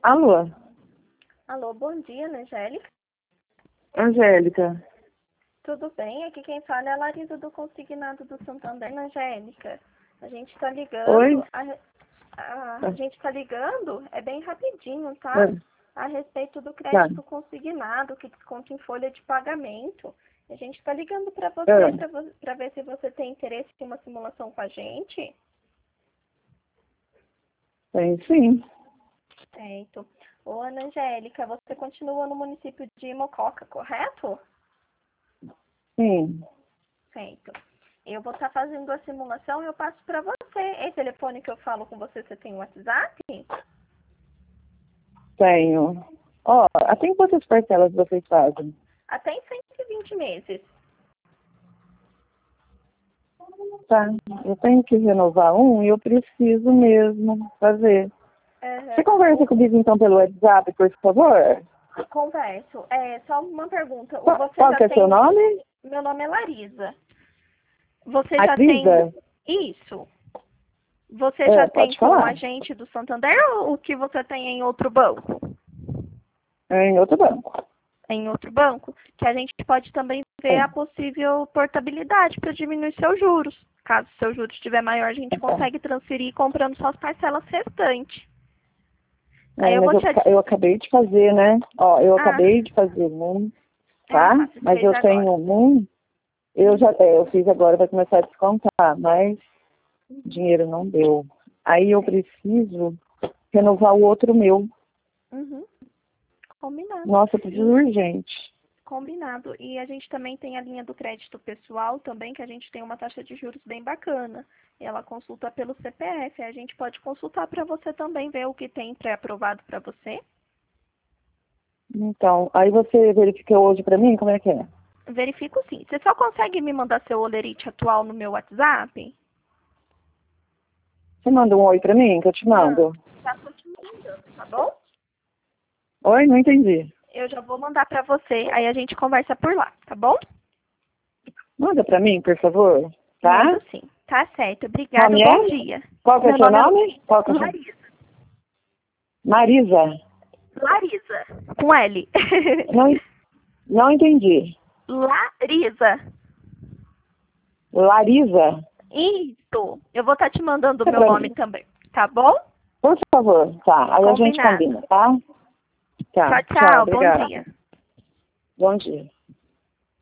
Alô, Alô, bom dia, Ana Angélica. Angélica. Tudo bem? Aqui quem fala é a Larisa do Consignado do Santander, Ana Angélica. A gente está Oi? ligando, a gente está ligando, é bem rapidinho, tá? Ah, A respeito do Tá. crédito consignado, que desconta em folha de pagamento. A gente está ligando para Ah, você, para ver se você tem interesse em uma simulação com a gente. Tem sim. Certo. Ô, Ana Angélica, você continua no município de Mococa, correto? Sim. Certo. Eu vou estar fazendo a simulação e eu passo para você. Esse telefone que eu falo com você, você tem um WhatsApp? Tenho. Ó, até em quantas parcelas vocês fazem? Até em 120 meses. Tá. Eu tenho que renovar um e eu preciso mesmo fazer. Você conversa comigo então pelo WhatsApp, por favor? Converso. Só uma pergunta. Você Qual já que é seu tem... nome? Meu nome é Larisa. Você já tem... Marisa? Isso. Você já tem Pode com o falar. agente do Santander ou o que você tem em outro banco? É em outro banco. Em outro banco? Que a gente pode também ver a possível portabilidade para diminuir seus juros. Caso seu juros estiver maior, a gente consegue transferir comprando só as parcelas restantes. Aí eu Mas vou te eu acabei de fazer, né? Ó, eu Ah, acabei de fazer um, tá? você Mas fez eu agora. tenho um, eu fiz agora, vai começar a descontar, mas dinheiro não deu. Aí eu preciso renovar o outro meu. Uhum. Combinado. Nossa, eu preciso urgente. Combinado. E a gente também tem a linha do crédito pessoal também, que a gente tem uma taxa de juros bem bacana. E ela consulta pelo CPF. A gente pode consultar para você também, ver o que tem pré-aprovado para você. Então, aí você verifica hoje pra mim, como é que é? Verifico sim. Você só consegue me mandar seu olerite atual no meu WhatsApp? Você manda um oi pra mim, que eu te mando? Já tô te mandando, tá bom? Oi, não entendi. Eu já vou mandar para você, aí a gente conversa por lá, tá bom? Manda pra mim, por favor, tá? Mando sim. Tá certo. Obrigada. Nome Bom é? dia. Qual que é o Meu seu nome é nome? Qual que é o seu... Larisa. Marisa? Larisa. Com L. Não, não entendi. Larisa. Larisa? Isso. Eu vou estar te mandando o É meu pra nome mim. também. Tá bom? Por favor, tá. Aí a gente Combinado. combina, tá? Tá, Tchau, tchau, tchau. Bom obrigada. dia. Bom dia.